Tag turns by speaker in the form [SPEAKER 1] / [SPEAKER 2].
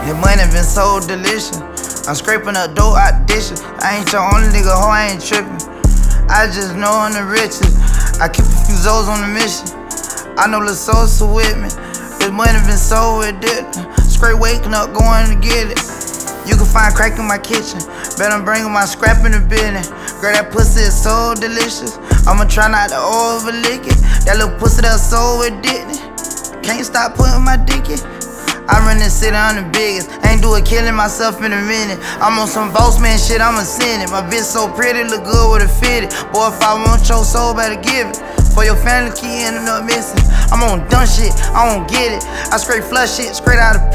[SPEAKER 1] Your money been so delicious. I'm scraping up dough out dishes. I ain't your only nigga, ho, I ain't tripping. I just know I'm the richest. I keep a few Zoes on the mission. I know the Sosa with me. This money been so addictive. Straight waking up, going to get it. You can find crack in my kitchen. Bet I'm bringing my scrap in the business. Girl, that pussy is so delicious. I'ma try not to overlick it. That little pussy that's so addicted. Can't stop putting my dick in. I run this city, I'm the biggest. Ain't do it killing myself in a minute. I'm on some boss man shit, I'ma send it. My bitch so pretty, look good with a fitted. Boy, if I want your soul, better give it. For your family, key ending up missing. I'm on dumb shit, I don't get it. I straight flush shit, straight out of